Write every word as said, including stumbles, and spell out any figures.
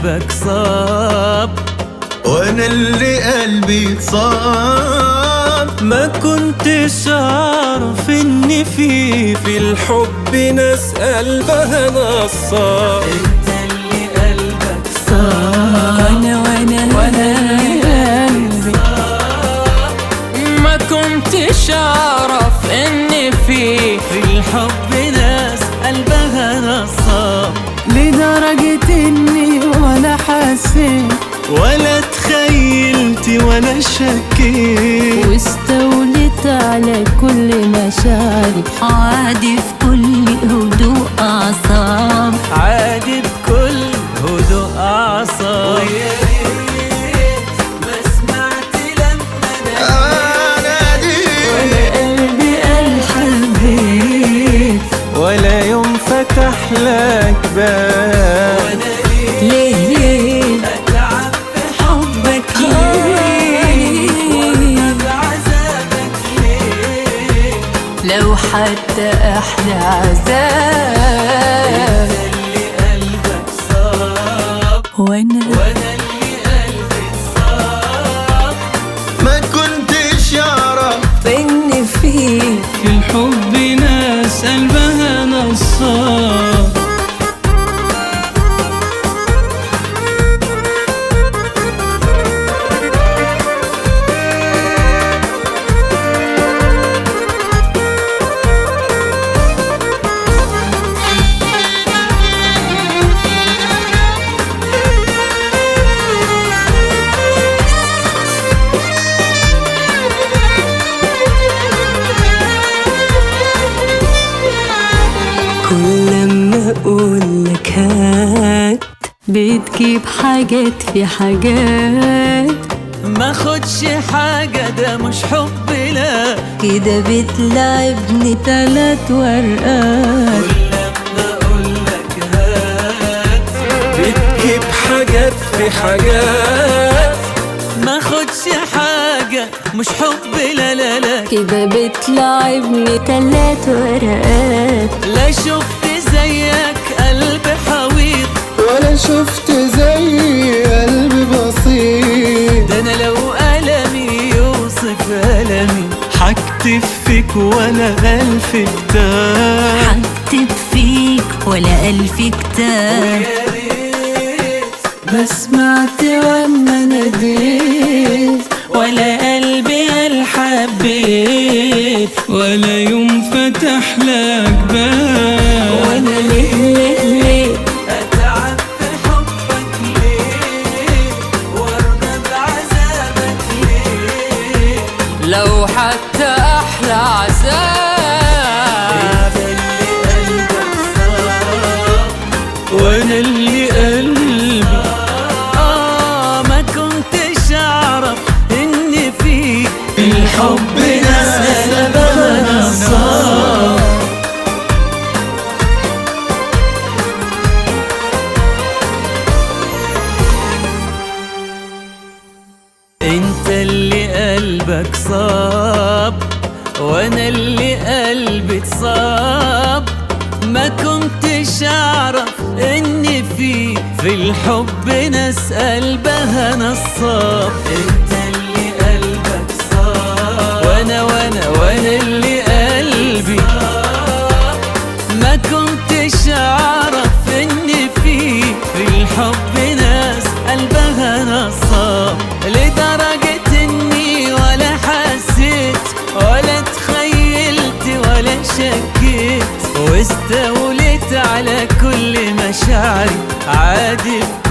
قلبك صاب وانا اللي قلبي اتصاب. ما كنتش اعرف ان في في الحب ناس قلبها نصاب. انت اللي قلبك صاب وانا وانا وانا قلبي ما كنتش اعرف ان في في الحب ناس قلبها نصاب. لدرجة اني ولا حسيت ولا تخيلت ولا شكيت، واستوليت على كل مشاعري، عادي في كل هدوء أعصاب، عادي بكل هدوء أعصاب. ويا ريت ما سمعت لما ناديت ولا قلبي قال حبيت، ولا يوم فتح لك باب. وانا ليه ليه اتعب في حبك ليه وارضى بعذابك ليه، لو حتى أحلى عذاب. انت اللي قلبك صاب وانا وانا اللي قلبي صاب. ما كنتش اعرف إن في في الحب ناس قلبها نصاب. كل لما اقولك هات بتجيب حاجات في حاجات، ما خدش حاجة ده مش حب لا، كده بتلعبني تلات ورقات. كل لما اقولك هات بتجيب حاجات في حاجات، ما خدش حاجة مش حب لا لا لا، كده بتلعبني تلات ورقات. لا شفت زيك قلب حويط ولا شفت زي قلبي بسيط. ده انا لو ألمي يوصف ألمي حكتب فيك ولا ألف كتاب. هكتب فيك ولا ألف كتاب. ويا ريت ما سمعت وما ناديت ولا قلبي قال حبيت، ولا يوم فتح لك باب. وانا ليه ليه ليه أتعب في حبك ليه وارضى بعذابك ليه، لو حتى أحلى عذاب. انت اللي قلبك صاب وانا اللي قلبي آه. ما كنتش أعرف إن في الحب ناس قلبها نصاب. انت اللي قلبك صاب وانا اللي قلبي اتصاب. ما كنتش اعرف ان في في الحب ناس قلبها نصاب. انت اللي قلبك صاب وانا وانا وانا اللي قلبي صاب. ما كنتش اعرف ان في في الحب ناس قلبها نصاب. لدرجة اني ولا حسيت ولا تخيلت ولا شكيت، واستوليت على كل مشاعري عادي